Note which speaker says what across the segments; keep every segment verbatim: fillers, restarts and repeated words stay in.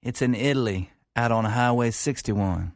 Speaker 1: It's in Italy, out on Highway sixty-one.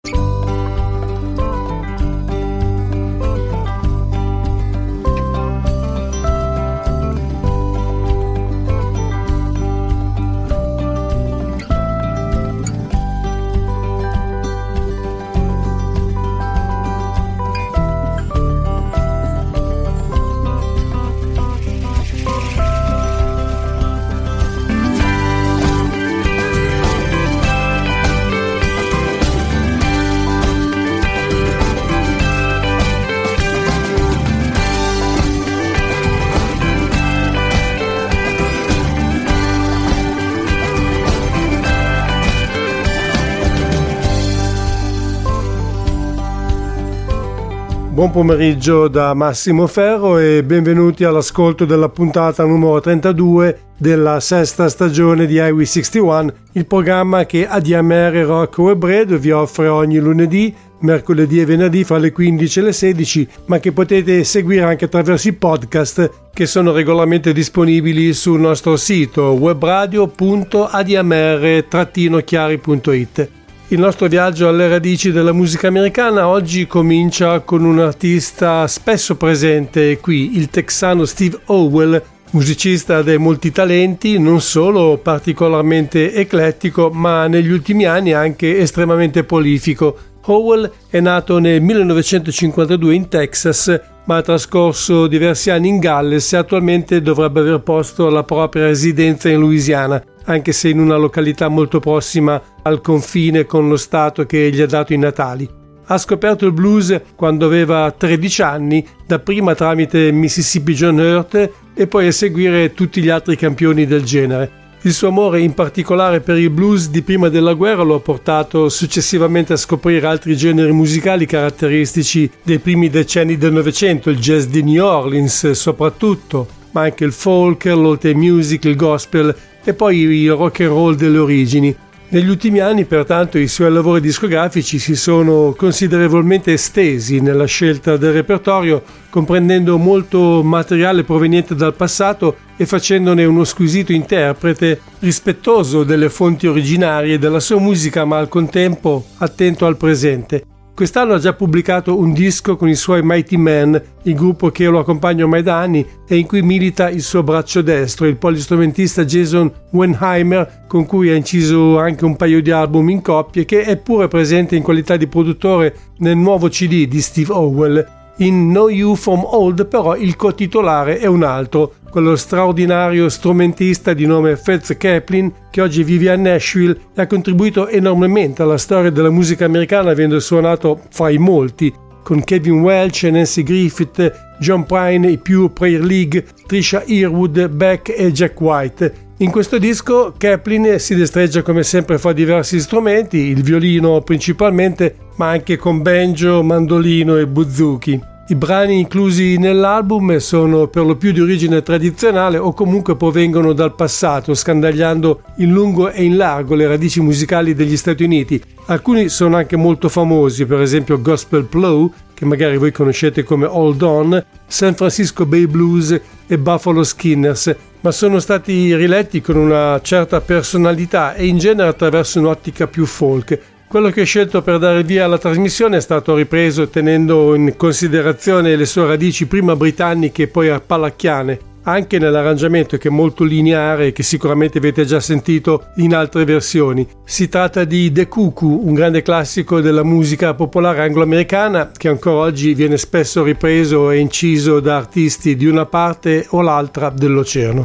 Speaker 2: Buon pomeriggio da Massimo Ferro e benvenuti all'ascolto della puntata numero trentadue della sesta stagione di Highway sessantuno, il programma che A D M R Rock Web Radio vi offre ogni lunedì, mercoledì e venerdì fra le quindici e le sedici, ma che potete seguire anche attraverso i podcast che sono regolarmente disponibili sul nostro sito webradio punto a d m r chiari punto i t. Il nostro viaggio alle radici della musica americana oggi comincia con un artista spesso presente qui, il texano Steve Howell, musicista dai molti talenti, non solo particolarmente eclettico, ma negli ultimi anni anche estremamente prolifico. Howell è nato nel millenovecentocinquantadue in Texas, ma ha trascorso diversi anni in Galles e attualmente dovrebbe aver posto la propria residenza in Louisiana, anche se in una località molto prossima al confine con lo stato che gli ha dato i natali. Ha scoperto il blues quando aveva tredici anni, dapprima tramite Mississippi John Hurt e poi a seguire tutti gli altri campioni del genere. Il suo amore in particolare per il blues di prima della guerra lo ha portato successivamente a scoprire altri generi musicali caratteristici dei primi decenni del Novecento, il jazz di New Orleans soprattutto, ma anche il folk, l'old time music, il gospel e poi il rock and roll delle origini. Negli ultimi anni, pertanto, i suoi lavori discografici si sono considerevolmente estesi nella scelta del repertorio, comprendendo molto materiale proveniente dal passato e facendone uno squisito interprete rispettoso delle fonti originarie della sua musica, ma al contempo attento al presente. Quest'anno ha già pubblicato un disco con i suoi Mighty Men, il gruppo che lo accompagna ormai da anni e in cui milita il suo braccio destro, il polistrumentista Jason Wenheimer, con cui ha inciso anche un paio di album in coppie, che è pure presente in qualità di produttore nel nuovo C D di Steve Howell. In Know You From Old però il cotitolare è un altro, quello straordinario strumentista di nome Fats Kaplan, che oggi vive a Nashville e ha contribuito enormemente alla storia della musica americana, avendo suonato fra i molti con Kevin Welch, Nancy Griffith, John Prine, i Pure Prayer League, Trisha Yearwood, Beck e Jack White. In questo disco Kaplan si destreggia come sempre fra diversi strumenti, il violino principalmente, ma anche con banjo, mandolino e buzuki. I brani inclusi nell'album sono per lo più di origine tradizionale o comunque provengono dal passato, scandagliando in lungo e in largo le radici musicali degli Stati Uniti. Alcuni sono anche molto famosi, per esempio Gospel Plow, che magari voi conoscete come Hold On, San Francisco Bay Blues e Buffalo Skinners, ma sono stati riletti con una certa personalità e in genere attraverso un'ottica più folk. Quello che ho scelto per dare via alla trasmissione è stato ripreso tenendo in considerazione le sue radici prima britanniche e poi appalacchiane, anche nell'arrangiamento che è molto lineare e che sicuramente avete già sentito in altre versioni. Si tratta di The Cuckoo, un grande classico della musica popolare anglo-americana che ancora oggi viene spesso ripreso e inciso da artisti di una parte o l'altra dell'oceano.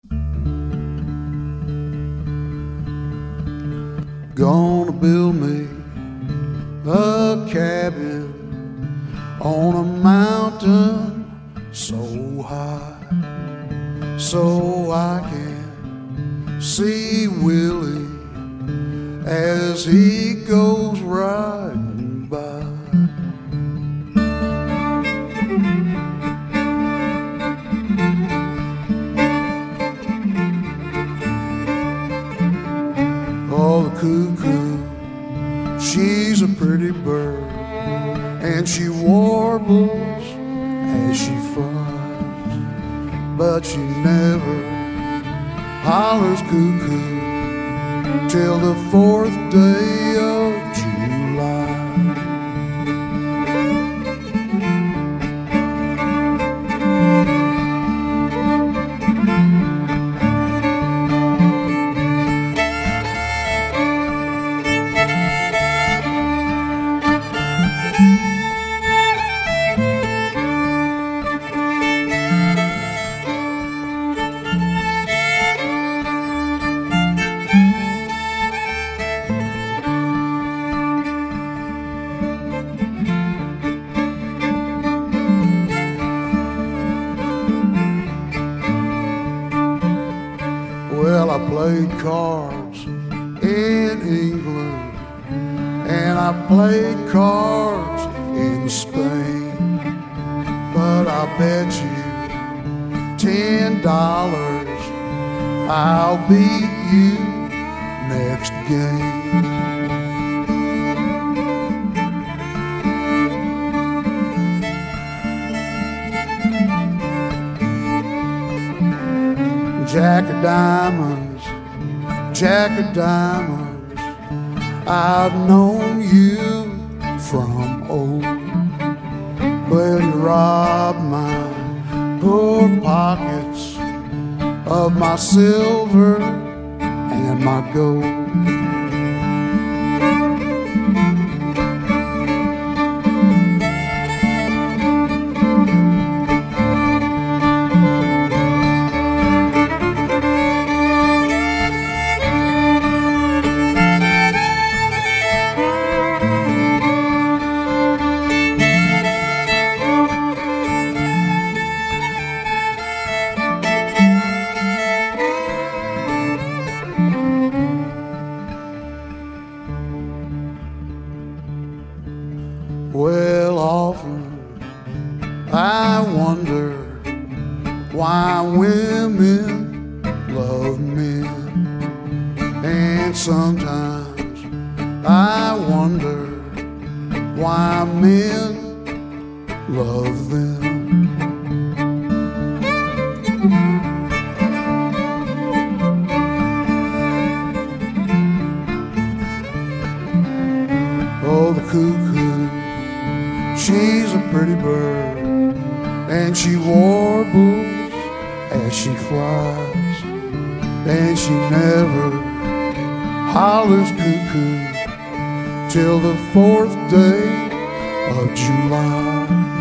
Speaker 3: Gonna build me a cabin on a mountain so high, so I can see Willie as he goes riding by. Oh, the cuckoo, she's a pretty bird, and she warbles as she flies, but she never hollers cuckoo till the fourth day of July. Well, I played cards in England, and I played cards in Spain, but I bet you ten dollars I'll beat you next game. Jack of diamonds, Jack of diamonds, I've known you from old. Well, you robbed my poor pockets of my silver and my gold. Well, often I wonder why women love men, and sometimes I wonder why men love them. Oh, the cuckoo, she's a pretty bird, and she warbles as she flies, and she never hollers cuckoo till the fourth day of July.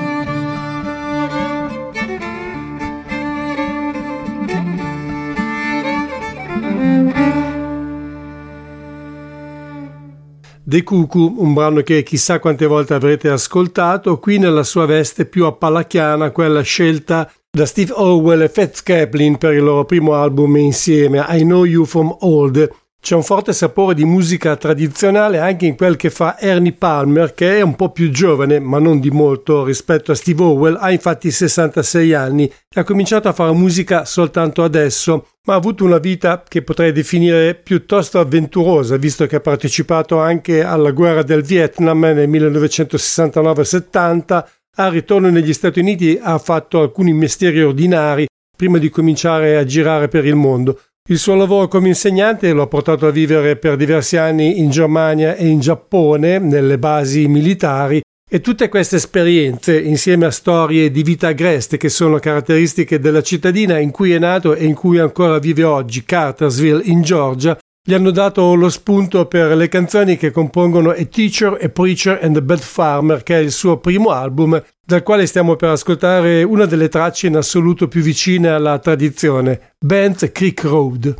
Speaker 2: The Cuckoo, un brano che chissà quante volte avrete ascoltato, qui nella sua veste più appalacchiana, quella scelta da Steve Howell e Fats Kaplan per il loro primo album insieme, I Know You From Old. C'è un forte sapore di musica tradizionale anche in quel che fa Ernie Palmer, che è un po' più giovane, ma non di molto rispetto a Steve Howell, ha infatti sessantasei anni e ha cominciato a fare musica soltanto adesso, ma ha avuto una vita che potrei definire piuttosto avventurosa, visto che ha partecipato anche alla guerra del Vietnam nel millenovecentosessantanove settanta, al ritorno negli Stati Uniti ha fatto alcuni mestieri ordinari prima di cominciare a girare per il mondo. Il suo lavoro come insegnante lo ha portato a vivere per diversi anni in Germania e in Giappone, nelle basi militari, e tutte queste esperienze, insieme a storie di vita agreste che sono caratteristiche della cittadina in cui è nato e in cui ancora vive oggi, Cartersville in Georgia, gli hanno dato lo spunto per le canzoni che compongono A Teacher, A Preacher and a Bad Farmer, che è il suo primo album, dal quale stiamo per ascoltare una delle tracce in assoluto più vicine alla tradizione, Bent Creek Road.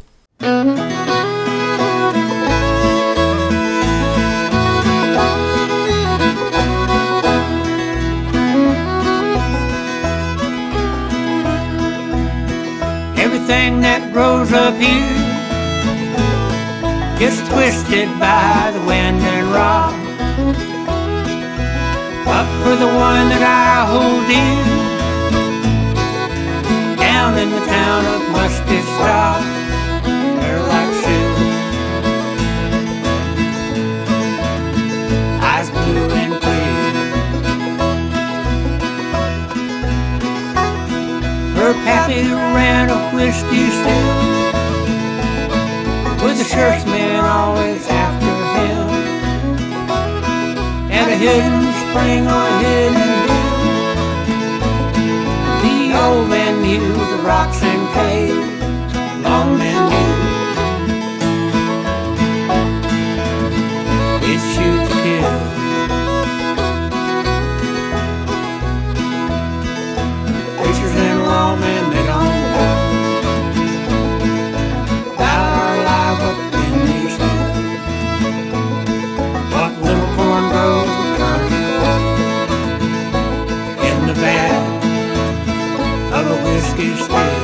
Speaker 4: Everything that grows up here gets twisted by the wind and rock. But for the one that I hold dear, down in the town of Musty Stock, they're like silver, eyes blue and clear. Her pappy ran a whiskey still with a shirtsman on spring on a hidden hill. The old man knew the rocks and caves, long man knew it's shoot to kill. Preachers and lawmen, they don't know about our life up in these hills. What little corn grows will turn to gold in the vat of a whiskey still.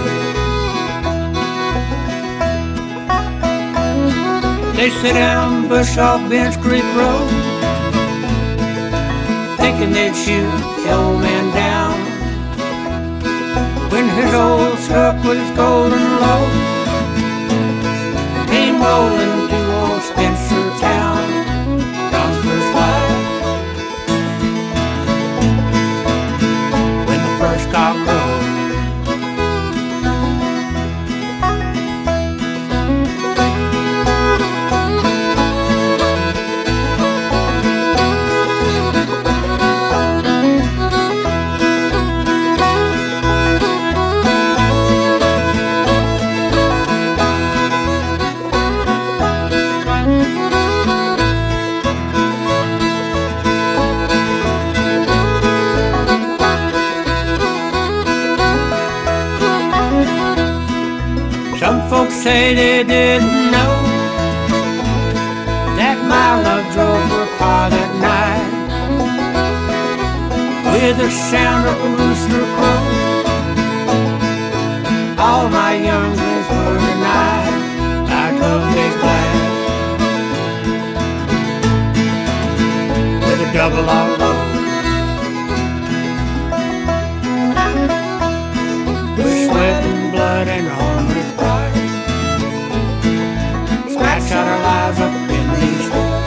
Speaker 4: They sit down bush off Bench Creek Road, thinking they'd shoot the old man down. When his old truck with its golden load came rolling to old Spencer town, Don's first life. When the first cock crowed, some folks say they didn't know that my love drove her car that night with the sound of a rooster crow. All my younglings were denied by twelve days glad with a double all load. With sweat and blood and homeward pride, scratch out our lives up in these hills.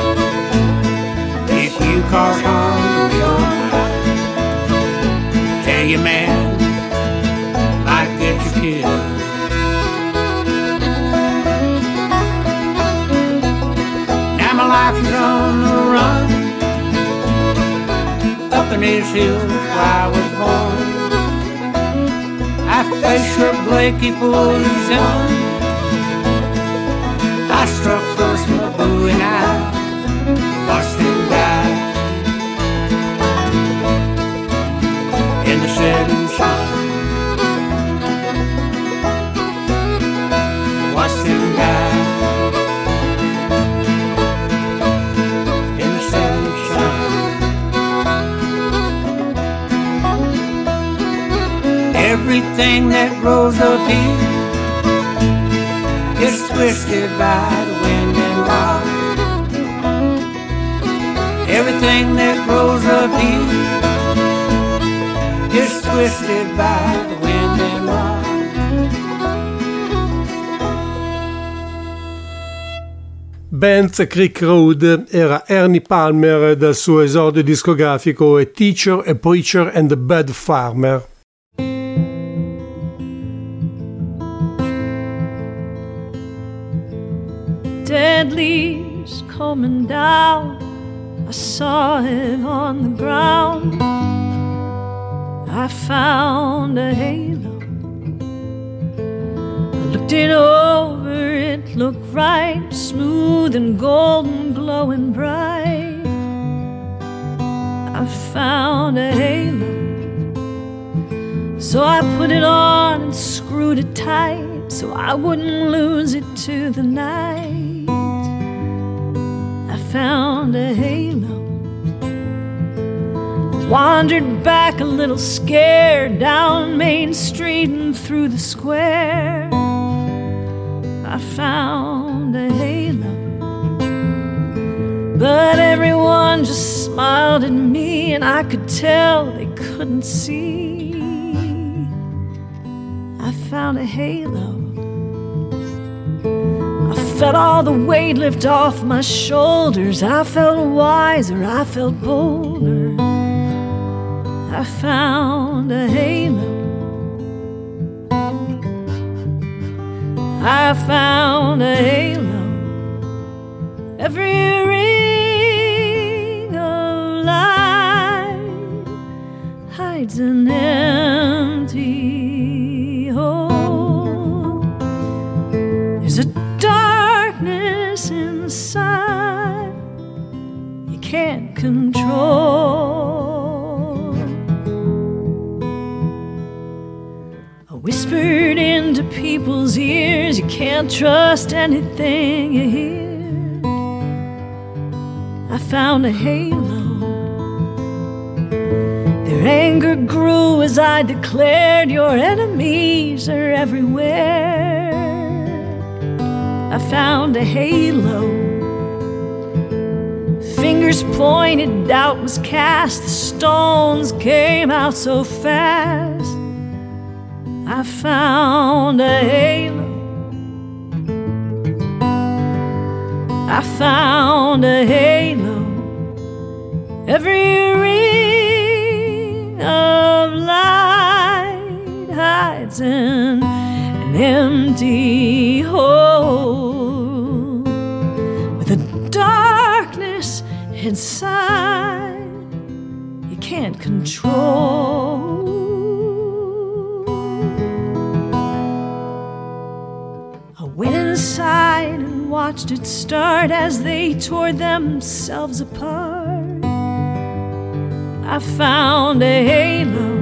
Speaker 4: If you cause harm to be alright, tell you man, might get you killed. Now my life is on the run, up in these hills where I was born. I faced Sheriff Blakey poison. I struck first my boo and I watched him die in the setting sun. Watched him die in the setting sun. Everything that grows up here is twisted by the wind and rock. Everything that grows up here is twisted by the wind and rock.
Speaker 2: Bench Creek Road era Ernie Palmer dal suo esordio discografico A Teacher, a Preacher and a Bad Farmer.
Speaker 5: Dead leaves coming down, I saw it on the ground. I found a halo, I looked it over, it looked right, smooth and golden, glowing bright. I found a halo, so I put it on and screwed it tight so I wouldn't lose it to the night. I found a halo, wandered back a little scared down Main Street and through the square. I found a halo, but everyone just smiled at me and I could tell they couldn't see. I found a halo, I felt all the weight lift off my shoulders. I felt wiser, I felt bolder. I found a halo, I found a halo. Every ring of light hides an empty hole. There's a darkness inside you can't control. I whispered into people's ears, you can't trust anything you hear. I found a halo. Their anger grew as I declared, your enemies are everywhere. I found a halo. Fingers pointed, doubt was cast, the stones came out so fast. I found a halo. I found a halo. Every ring of light hides in an empty hole with a darkness inside you can't control. I went inside and watched it start as they tore themselves apart. I found a halo,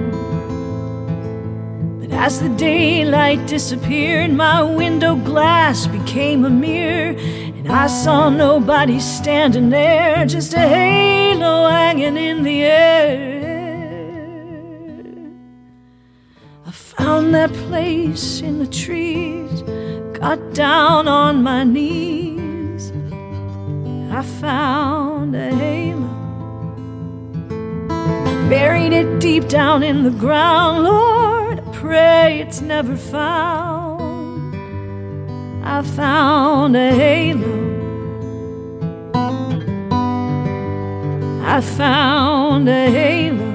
Speaker 5: but as the daylight disappeared, my window glass became a mirror, and I saw nobody standing there, just a halo hanging in the air. I found that place in the trees, got down on my knees. I found a halo, buried it deep down in the ground. Lord, I pray it's never found. I found a halo. I found a halo.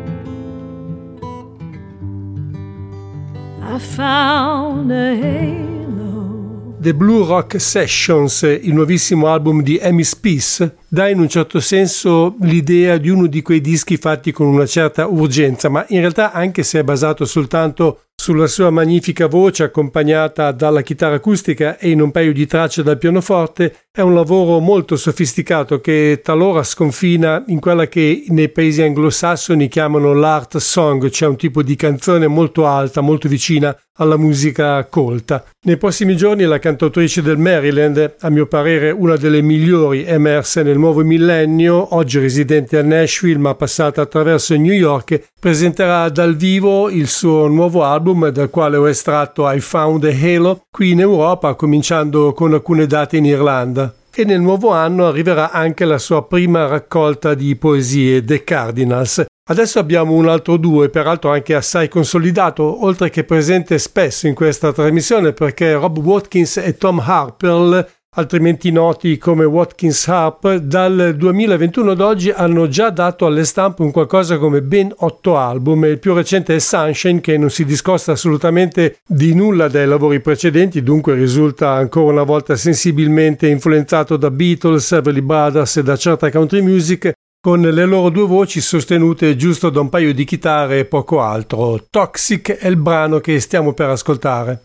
Speaker 5: I found a halo.
Speaker 2: The Blue Rock Sessions, il nuovissimo album di Amy Speace, dà in un certo senso l'idea di uno di quei dischi fatti con una certa urgenza, ma in realtà, anche se è basato soltanto sulla sua magnifica voce accompagnata dalla chitarra acustica e in un paio di tracce dal pianoforte, è un lavoro molto sofisticato che talora sconfina in quella che nei paesi anglosassoni chiamano l'art song, cioè un tipo di canzone molto alta, molto vicina alla musica colta. Nei prossimi giorni la cantautrice del Maryland, a mio parere una delle migliori emerse nel nuovo millennio, oggi residente a Nashville ma passata attraverso New York, presenterà dal vivo il suo nuovo album, dal quale ho estratto I Found a Halo, qui in Europa, cominciando con alcune date in Irlanda. E nel nuovo anno arriverà anche la sua prima raccolta di poesie, The Cardinals. Adesso abbiamo un altro duo, peraltro anche assai consolidato, oltre che presente spesso in questa trasmissione, perché Rob Watkins e Tom Harpel, altrimenti noti come Watkins Harp, dal duemilaventuno ad oggi hanno già dato alle stampe un qualcosa come ben otto album, e il più recente è Sunshine, che non si discosta assolutamente di nulla dai lavori precedenti, dunque risulta ancora una volta sensibilmente influenzato da Beatles, Everly Brothers e da certa country music, con le loro due voci sostenute giusto da un paio di chitarre e poco altro. Toxic è il brano che stiamo per ascoltare.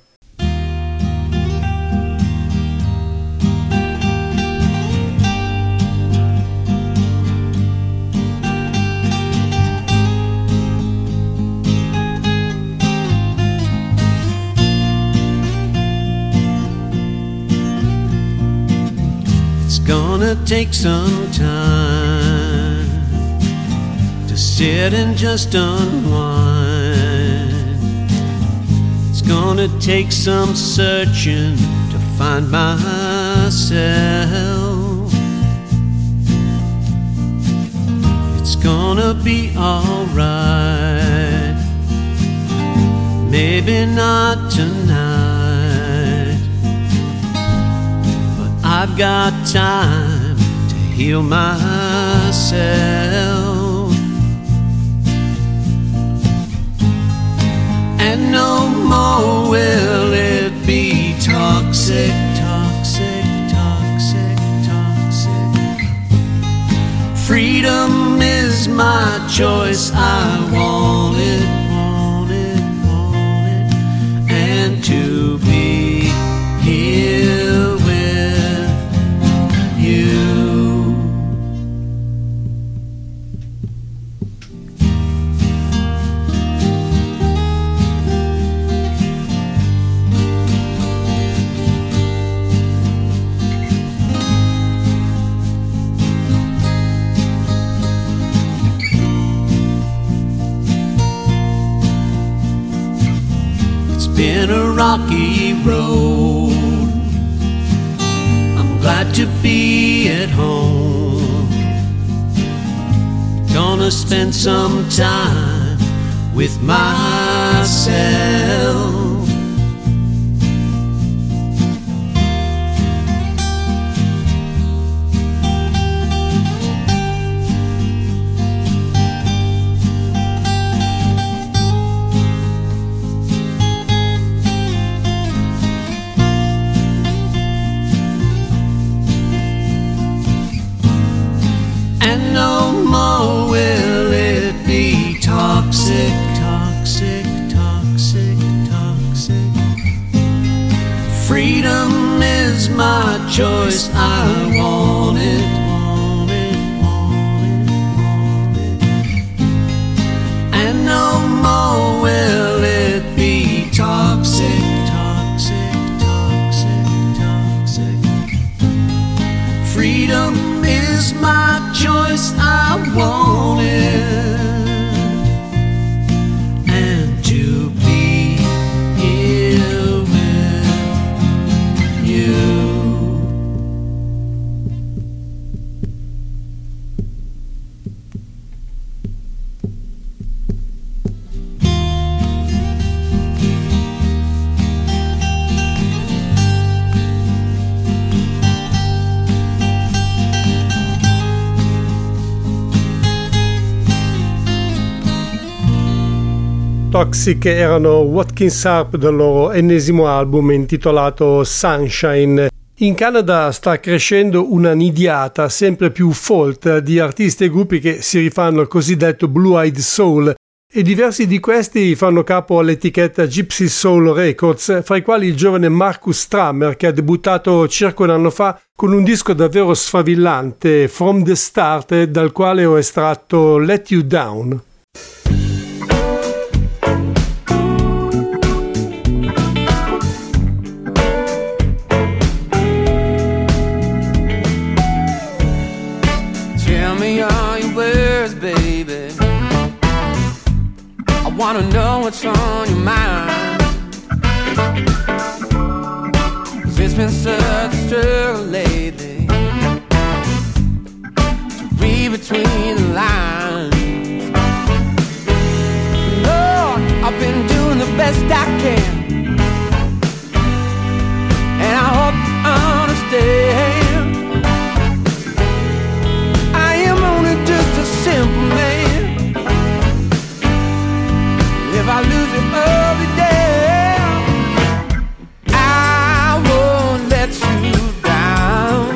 Speaker 6: It's gonna take some time to sit and just unwind. It's gonna take some searching to find myself. It's gonna be alright, maybe not tonight, but I've got time to heal myself. And no more will it be toxic, toxic, toxic, toxic. Freedom is is my choice. I want it, want it, want it, and to be here with you. Been a rocky road. I'm glad to be at home. Gonna spend some time with myself. Toxic, toxic, toxic, toxic. Freedom is my choice. I want it, want it, want it, want it. And no more will it be toxic, toxic, toxic, toxic. Freedom is my choice. I want it.
Speaker 2: Toxic erano Watkins Harp del loro ennesimo album intitolato Sunshine. In Canada sta crescendo una nidiata sempre più folta di artisti e gruppi che si rifanno al cosiddetto Blue Eyed Soul, e diversi di questi fanno capo all'etichetta Gypsy Soul Records, fra i quali il giovane Marcus Strammer, che ha debuttato circa un anno fa con un disco davvero sfavillante, From the Start, dal quale ho estratto Let You Down.
Speaker 7: I wanna know what's on your mind, 'cause it's been such a struggle lately to read between the lines. Lord, I've been doing the best I can, and I hope you understand. I am only just a simple man. If I lose it every day, I won't let you down.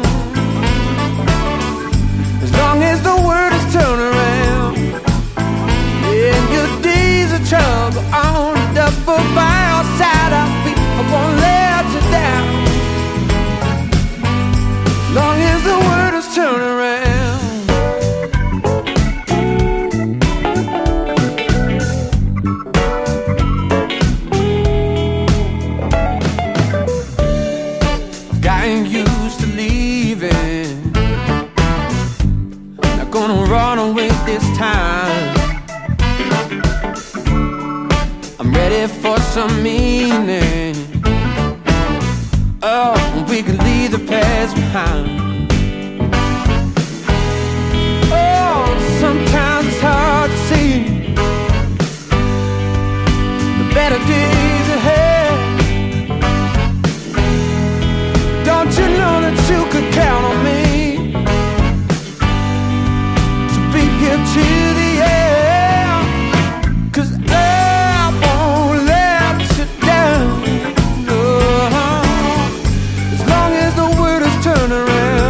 Speaker 7: As long as the word is turned around, and your days of trouble on the double by your side, I'll be, I won't let you down. As long as the word is turned around. Gonna run away this time. I'm ready for some meaning. Oh, we can leave the past behind. Oh, sometimes it's hard to see the better days ahead. Don't you know that you could count on me to the end, 'cause I won't let you down, no. As long as the word is turned around.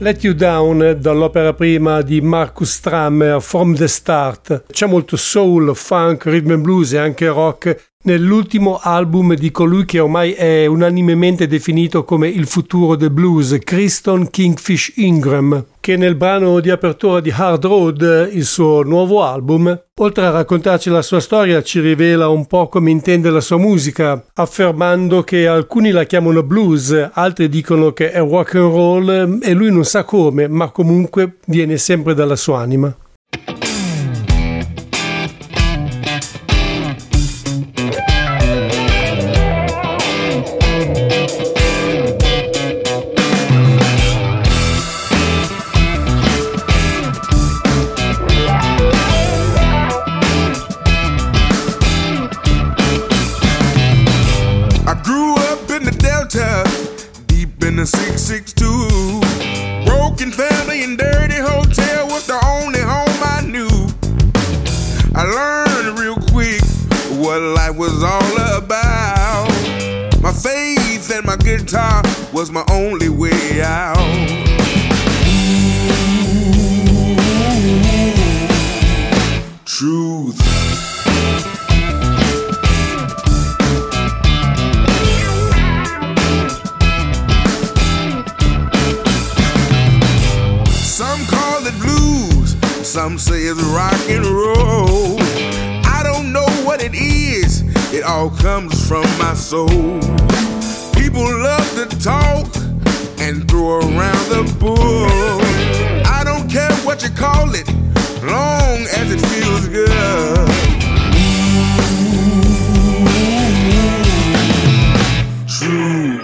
Speaker 2: Let You Down dall'opera prima di Marcus Strammer, From the Start. C'è molto soul, funk, rhythm and blues e anche rock nell'ultimo album di colui che ormai è unanimemente definito come il futuro del blues, Kristen Kingfish Ingram, che nel brano di apertura di Hard Road, il suo nuovo album, oltre a raccontarci la sua storia, ci rivela un po' come intende la sua musica, affermando che alcuni la chiamano blues, altri dicono che è rock and roll e lui non sa come, ma comunque viene sempre dalla sua anima.
Speaker 3: six six two broken family and dirty hotel was the only home I knew. I learned real quick what life was all about. My faith and my guitar was my only way out. Truth. Some say it's rock and roll. I don't know what it is. It all comes from my soul. People love to talk and throw around the bull. I don't care what you call it, long as it feels good. True.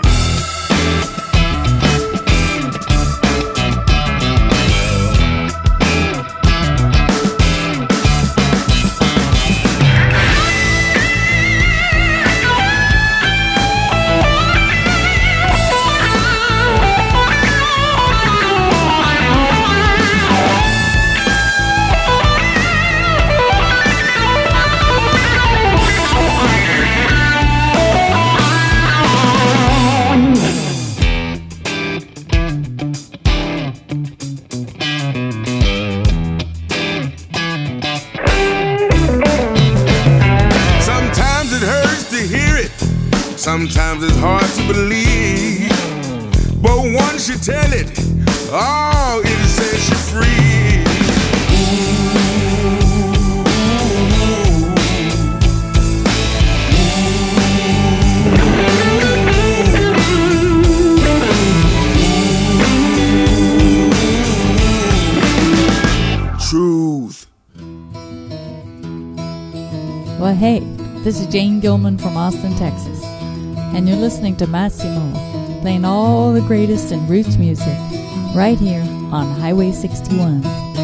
Speaker 3: Sometimes it's hard to believe, but once you tell it, oh, it sets you free. Truth.
Speaker 8: Well, hey, this is Jane Gilman from Austin, Texas, and you're listening to Massimo, playing all the greatest in roots music, right here on Highway sixty-one.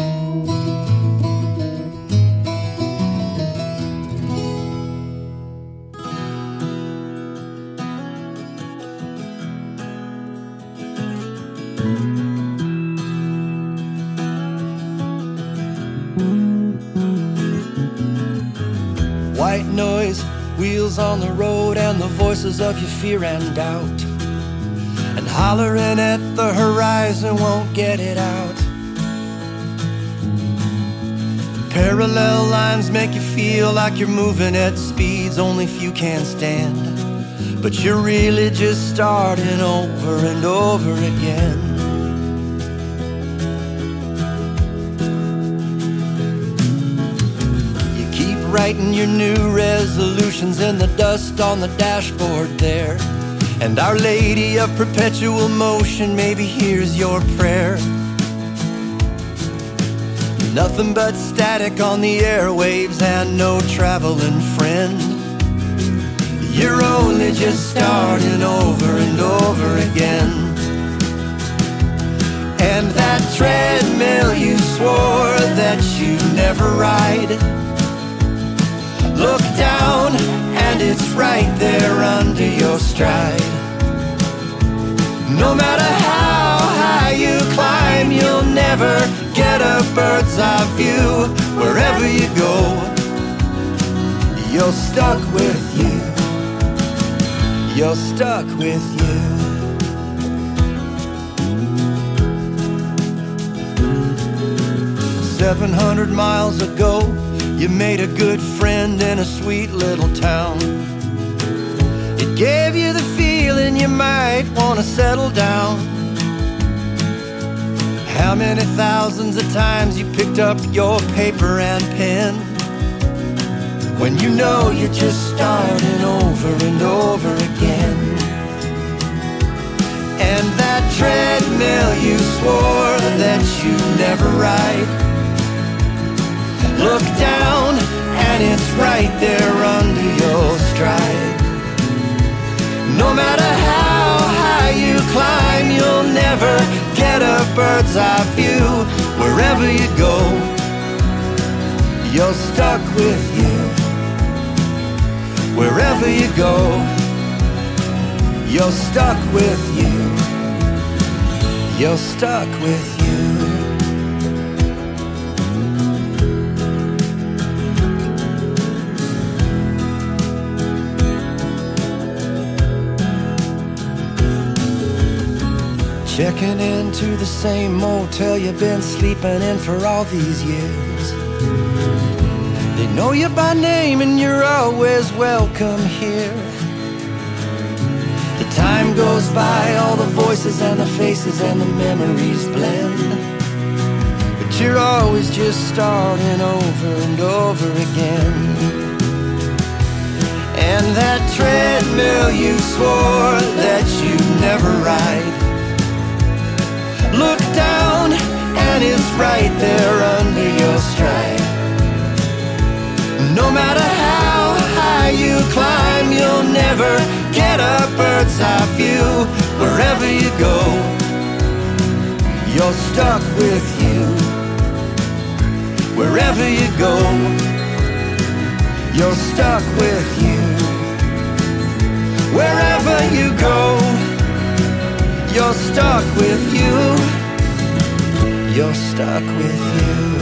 Speaker 9: White noise, wheels on the road, and the voices of your fear and doubt, and hollering at the horizon won't get it out. Parallel lines make you feel like you're moving at speeds only few can stand, but you're really just starting over and over again. Writing your new resolutions in the dust on the dashboard there, and Our Lady of Perpetual Motion maybe hears your prayer. Nothing but static on the airwaves and no traveling friend. You're only just starting over and over again. And that treadmill you swore that you'd never ride, look down, and it's right there under your stride. No matter how high you climb, you'll never get a bird's eye view. Wherever you go, you're stuck with you. You're stuck with you. Seven hundred miles ago, you made a good friend in a sweet little town. It gave you the feeling you might want to settle down. How many thousands of times you picked up your paper and pen, when you know you're just starting over and over again. And that treadmill you swore that you'd never ride, look down and it's right there under your stride. No matter how high you climb, you'll never get a bird's eye view. Wherever you go, you're stuck with you. Wherever you go, you're stuck with you. You're stuck with you. Checking into the same motel you've been sleeping in for all these years. They know you by name and you're always welcome here. The time goes by, all the voices and the faces and the memories blend, but you're always just starting over and over again. And that treadmill you swore that you'd never ride, look down and it's right there under your stride. No matter how high you climb, you'll never get a bird's eye view. Wherever you go, you're stuck with you. Wherever you go, you're stuck with you. Wherever you go, you're stuck with you. You're stuck with you.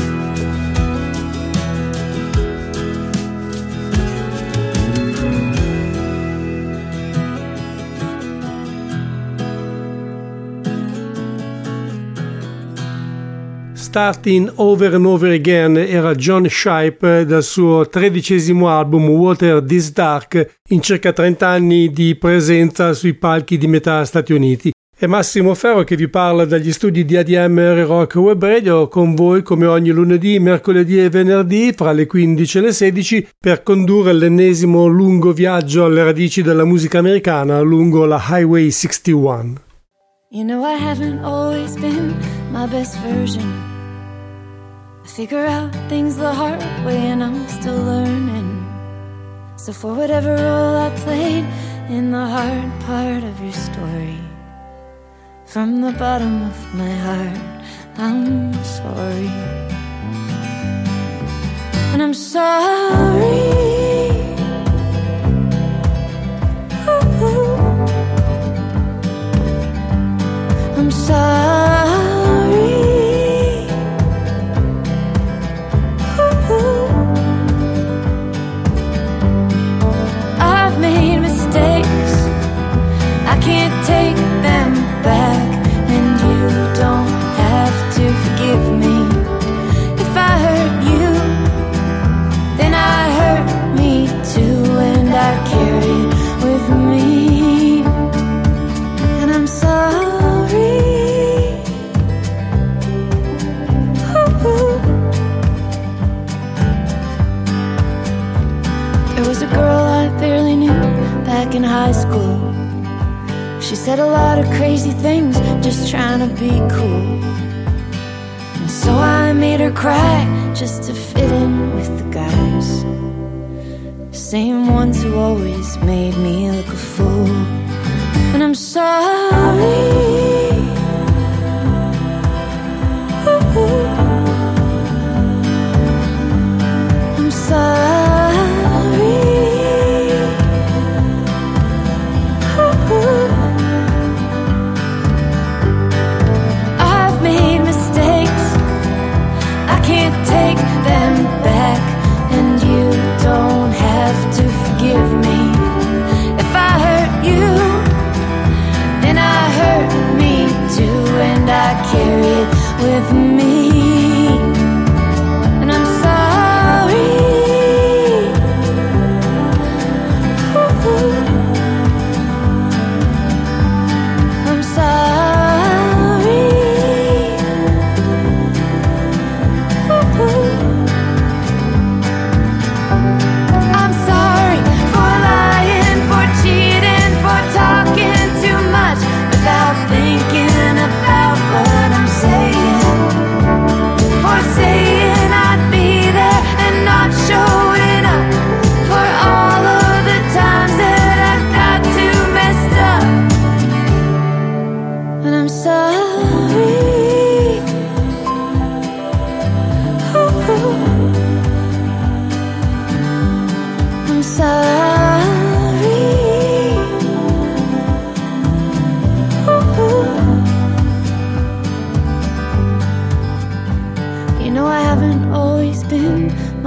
Speaker 2: Starting Over and Over Again era John Shipe dal suo tredicesimo album Water This Dark, in circa trenta anni di presenza sui palchi di metà Stati Uniti. È Massimo Ferro che vi parla dagli studi di A D M R Rock Web Radio, con voi come ogni lunedì, mercoledì e venerdì fra le quindici e le sedici per condurre l'ennesimo lungo viaggio alle radici della musica americana lungo la Highway sessantuno.
Speaker 5: You know I haven't always been my best version. I figure out things the hard way and I'm still learning. So for whatever role I played in the hard part of your story, from the bottom of my heart, I'm sorry. And I'm sorry. Ooh. I'm sorry. Ooh. I've made mistakes, I can't take them back, and you don't have to forgive me. If I hurt you, then I hurt me too, and I carry it with me. And I'm sorry. Ooh. There was a girl I barely knew back in high school. She said a lot of crazy things, just trying to be cool. And so I made her cry, just to fit in with the guys, same ones who always made me look a fool. And I'm sorry. Ooh. I'm sorry. Take them back, and you don't have to forgive me. If I hurt you, then I hurt me too, and I carry it with me.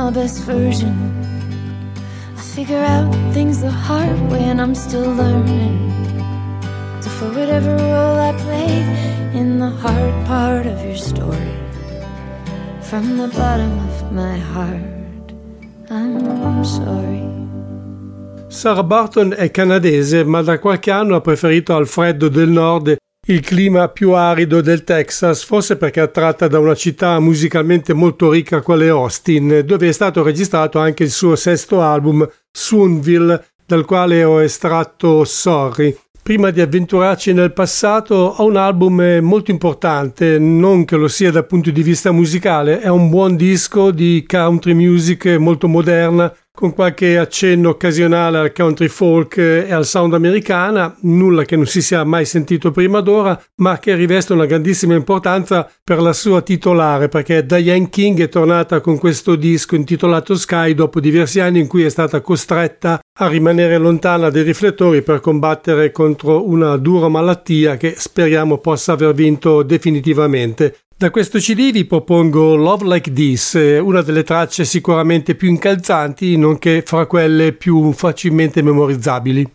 Speaker 5: my best version. I figure out things the hard way and I'm still learning. So for whatever role I played in the hard part of your story, from the bottom of my heart, I'm sorry.
Speaker 2: Sarah Barton è canadese, ma da qualche anno ha preferito al freddo del nord il clima più arido del Texas, forse perché è attratta da una città musicalmente molto ricca quale Austin, dove è stato registrato anche il suo sesto album, Swoonville, dal quale ho estratto Sorry. Prima di avventurarci nel passato, ho un album molto importante, non che lo sia dal punto di vista musicale, è un buon disco di country music molto moderna, con qualche accenno occasionale al country folk e al sound americana, nulla che non si sia mai sentito prima d'ora, ma che riveste una grandissima importanza per la sua titolare, perché Diane King è tornata con questo disco intitolato Sky dopo diversi anni in cui è stata costretta a rimanere lontana dai riflettori per combattere contro una dura malattia che speriamo possa aver vinto definitivamente. Da questo C D vi propongo Love Like This, una delle tracce sicuramente più incalzanti, nonché fra quelle più facilmente memorizzabili.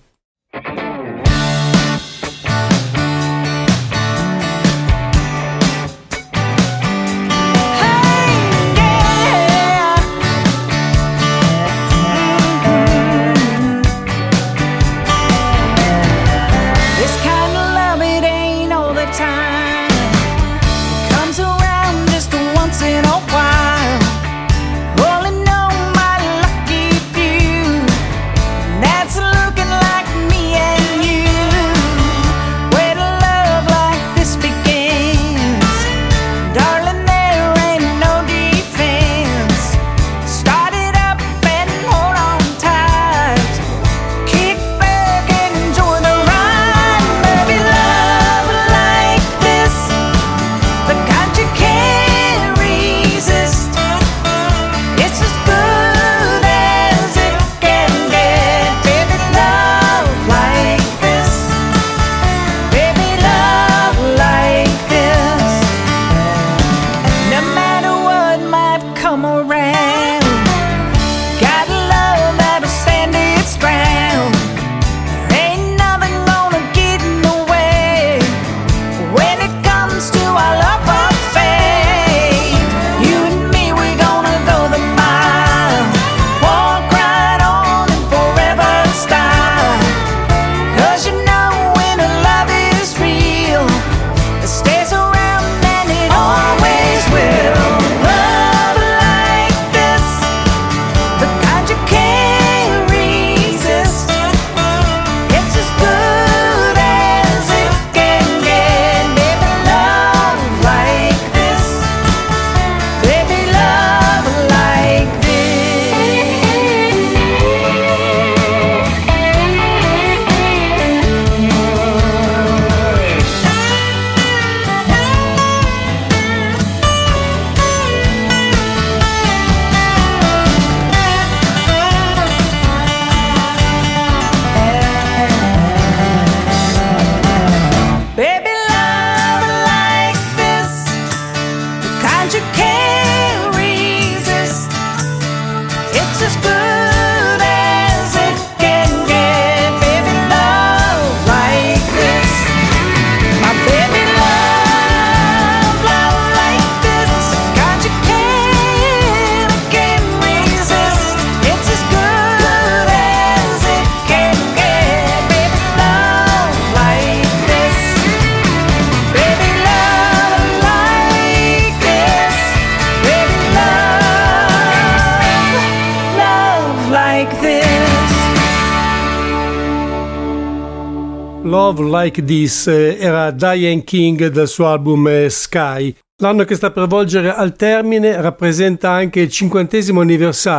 Speaker 2: Love Like This era Diane King dal suo album Sky. L'anno che sta per volgere al termine rappresenta anche il cinquantesimo anniversario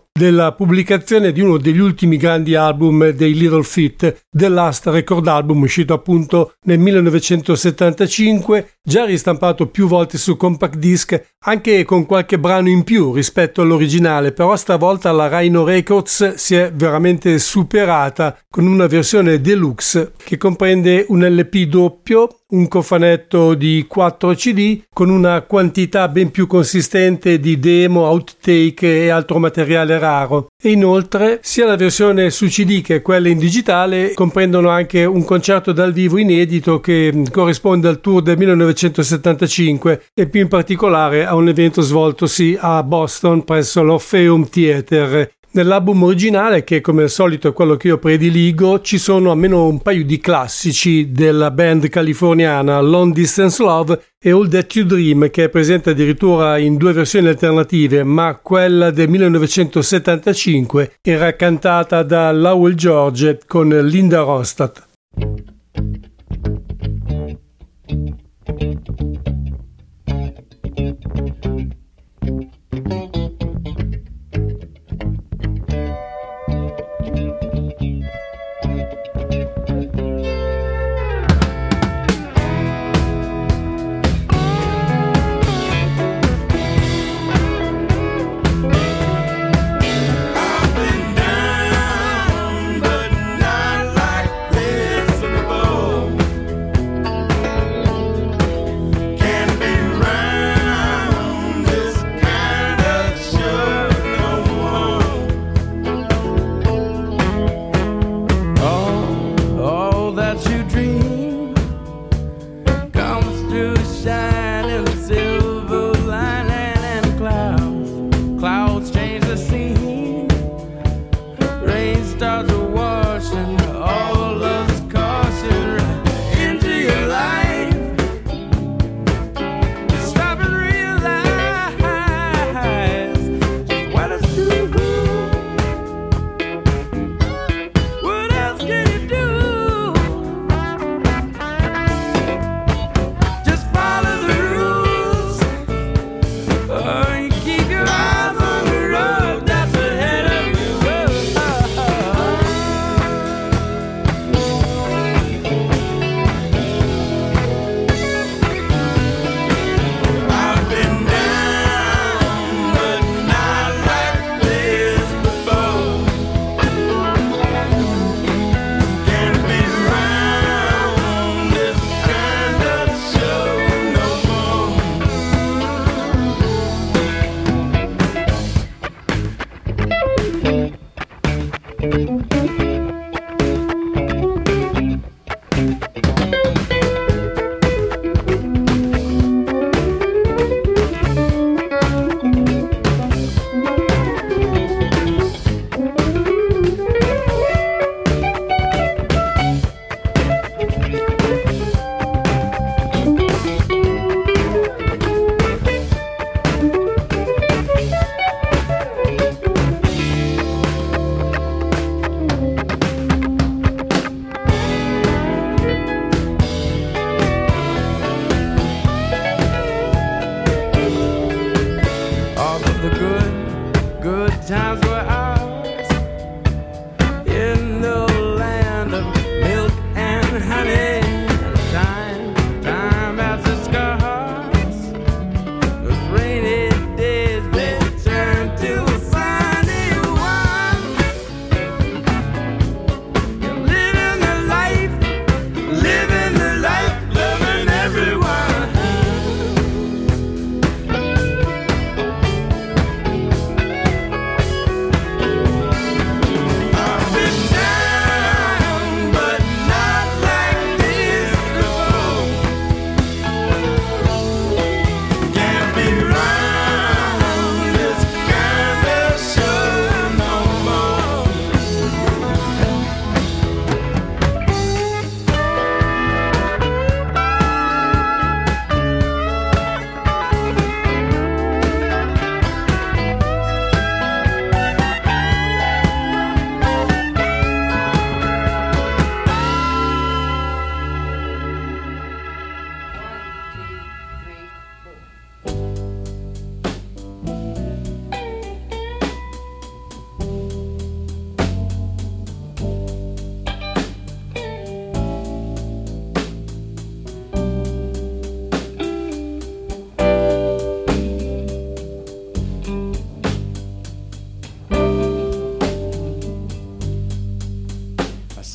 Speaker 2: della pubblicazione di uno degli ultimi grandi album dei Little Feat, The Last Record Album, uscito appunto nel millenovecentosettantacinque, già ristampato più volte su compact disc, anche con qualche brano in più rispetto all'originale, però stavolta la Rhino Records si è veramente superata con una versione deluxe che comprende un L P doppio, un cofanetto di quattro C D con una quantità ben più consistente di demo, outtake e altro materiale raro, e inoltre sia la versione su C D che quella in digitale comprendono anche un concerto dal vivo inedito che corrisponde al tour del millenovecentosettantacinque e più in particolare a un evento svoltosi a Boston presso l'Orpheum Theatre. Nell'album originale, che come al solito è quello che io prediligo, ci sono almeno un paio di classici della band californiana, Long Distance Love e All That You Dream, che è presente addirittura in due versioni alternative, ma quella del millenovecentosettantacinque era cantata da Lowell George con Linda Ronstadt.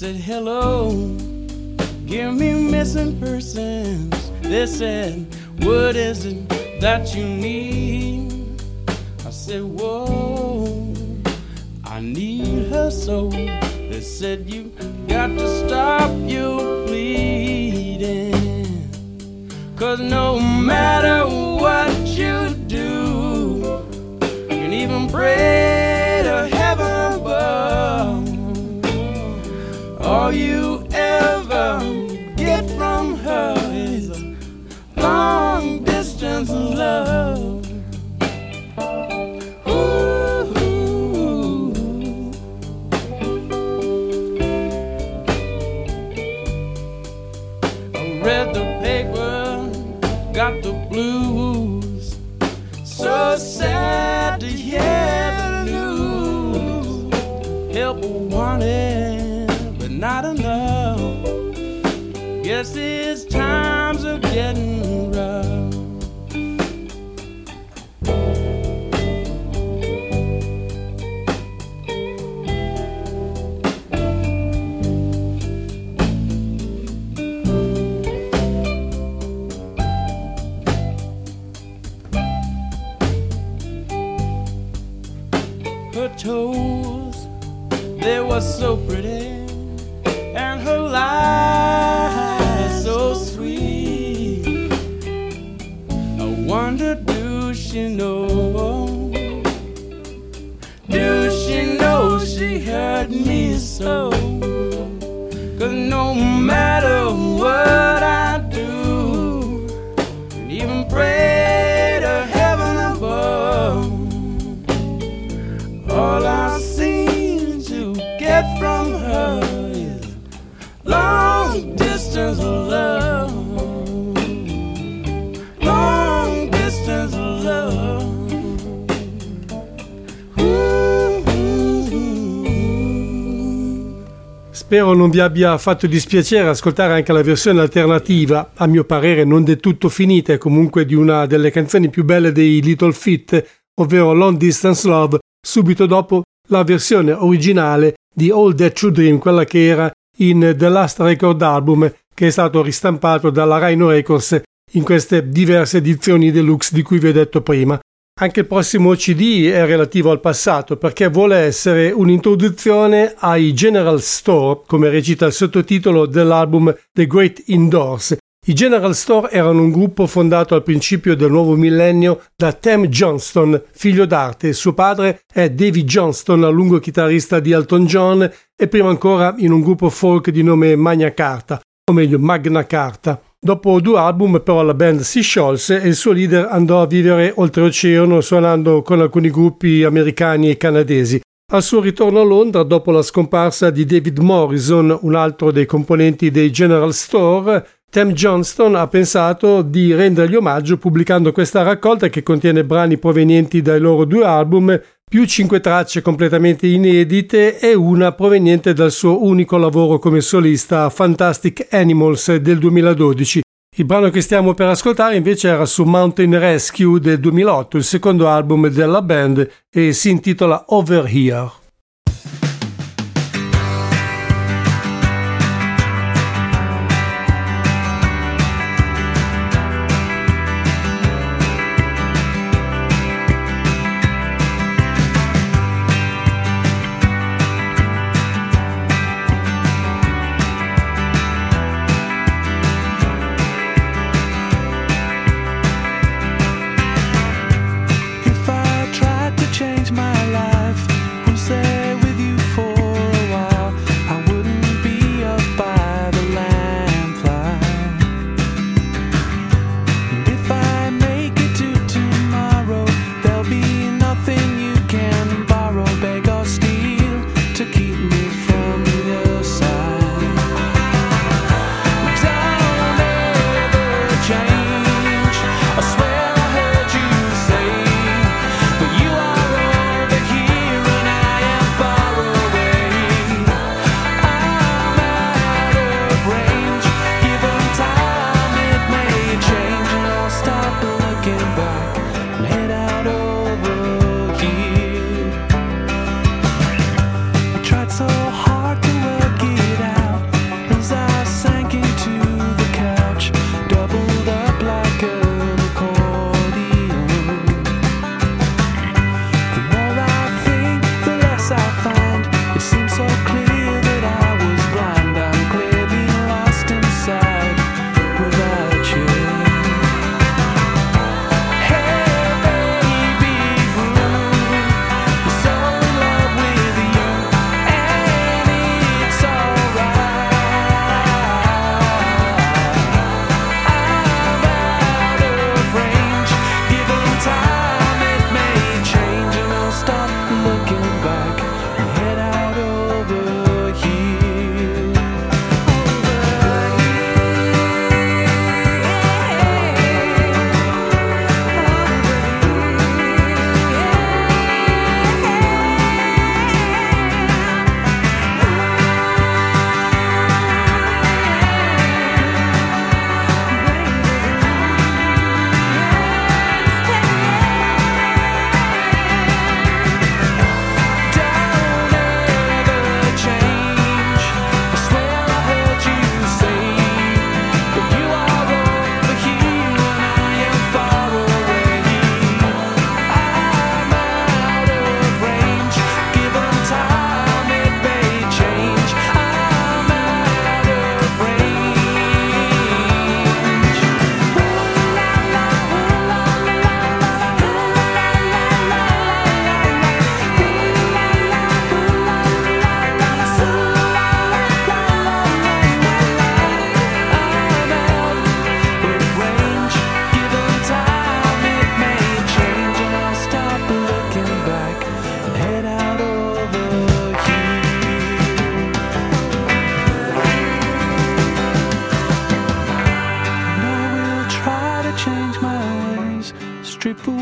Speaker 10: said, hello, give me missing persons. They said, what is it that you need? I said, whoa, I need her so. They said, you got to stop your bleeding, 'cause no matter what you do, you can even pray to heaven above, all you ever get from her is a long distance love. Ooh. I read the paper, got the blues, so sad to hear the news. Help wanted, but not enough. Guess these times are getting rough. Her toes, they were so pretty, and her lies so sweet. I wonder, do she know? Do she know she hurt me so? 'Cause no matter what I do, and even pray to heaven above, all I seem to get from her is long distance love, long distance love.
Speaker 2: Spero non vi abbia fatto dispiacere ascoltare anche la versione alternativa, a mio parere non del tutto finita e comunque di una delle canzoni più belle dei Little Feat, ovvero Long Distance Love, subito dopo la versione originale di All That True Dream, quella che era in The Last Record Album, che è stato ristampato dalla Rhino Records in queste diverse edizioni deluxe di cui vi ho detto prima. Anche il prossimo C D è relativo al passato perché vuole essere un'introduzione ai General Store, come recita il sottotitolo dell'album The Great Indoors. I General Store erano un gruppo fondato al principio del nuovo millennio da Tam Johnston, figlio d'arte. Suo padre è Davy Johnston, a lungo chitarrista di Elton John, e prima ancora in un gruppo folk di nome Magna Carta, o meglio Magna Carta. Dopo due album però la band si sciolse e il suo leader andò a vivere oltreoceano suonando con alcuni gruppi americani e canadesi. Al suo ritorno a Londra, dopo la scomparsa di David Morrison, un altro dei componenti dei General Store, Tam Johnston ha pensato di rendergli omaggio pubblicando questa raccolta che contiene brani provenienti dai loro due album, più cinque tracce completamente inedite e una proveniente dal suo unico lavoro come solista, Fantastic Animals del duemiladodici. Il brano che stiamo per ascoltare invece era su Mountain Rescue del duemilaotto, il secondo album della band, e si intitola Over Here.
Speaker 11: If I tried to change my life, who said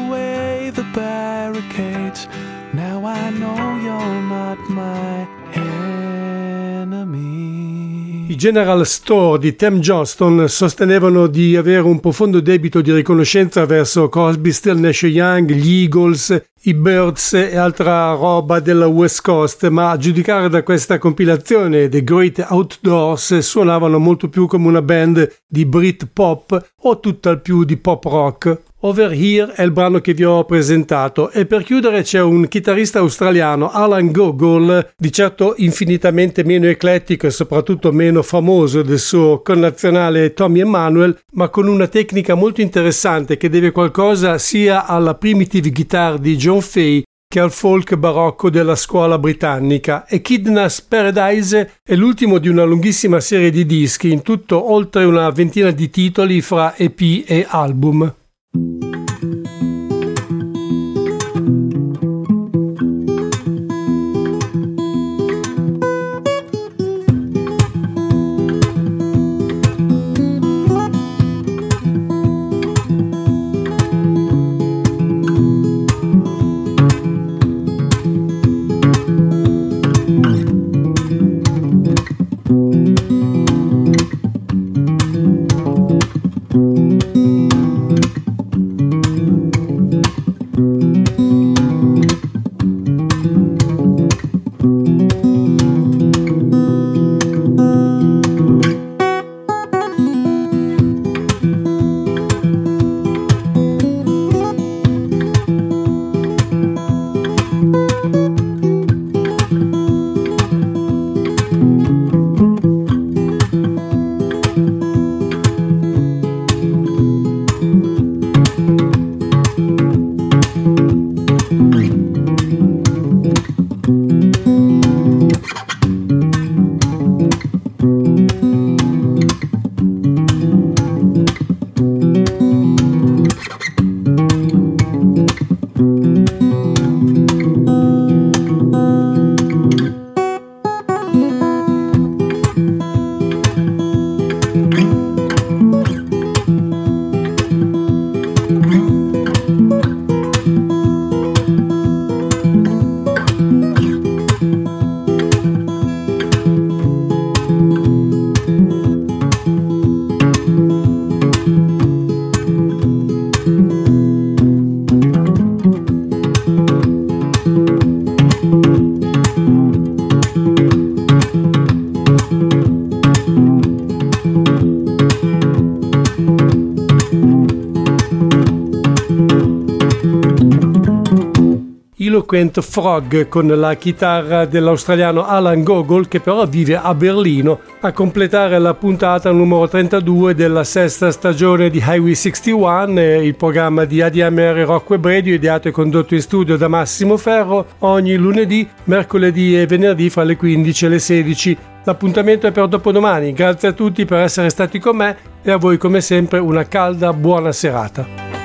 Speaker 10: away the barricades. Now I know you're not my enemy.
Speaker 2: I General Store di Tim Johnston sostenevano di avere un profondo debito di riconoscenza verso Crosby, Still, Nash Young, gli Eagles, i Byrds e altra roba della West Coast, ma a giudicare da questa compilazione The Great Outdoors suonavano molto più come una band di Britpop o tutt'al più di pop rock. Over Here è il brano che vi ho presentato e per chiudere c'è un chitarrista australiano, Alan Gogol, di certo infinitamente meno eclettico e soprattutto meno famoso del suo connazionale Tommy Emmanuel, ma con una tecnica molto interessante che deve qualcosa sia alla primitive guitar di John Fay che al folk barocco della scuola britannica. Echidna's Paradise è l'ultimo di una lunghissima serie di dischi, in tutto oltre una ventina di titoli fra E P e album. Eloquent Frog con la chitarra dell'australiano Alan Gogol, che però vive a Berlino, a completare la puntata numero trentadue della sesta stagione di Highway sessantuno, il programma di A D M R Rock Web Radio ideato e condotto in studio da Massimo Ferro ogni lunedì, mercoledì e venerdì fra le quindici e le sedici. L'appuntamento è per dopodomani. Grazie a tutti per essere stati con me e a voi come sempre una calda buona serata.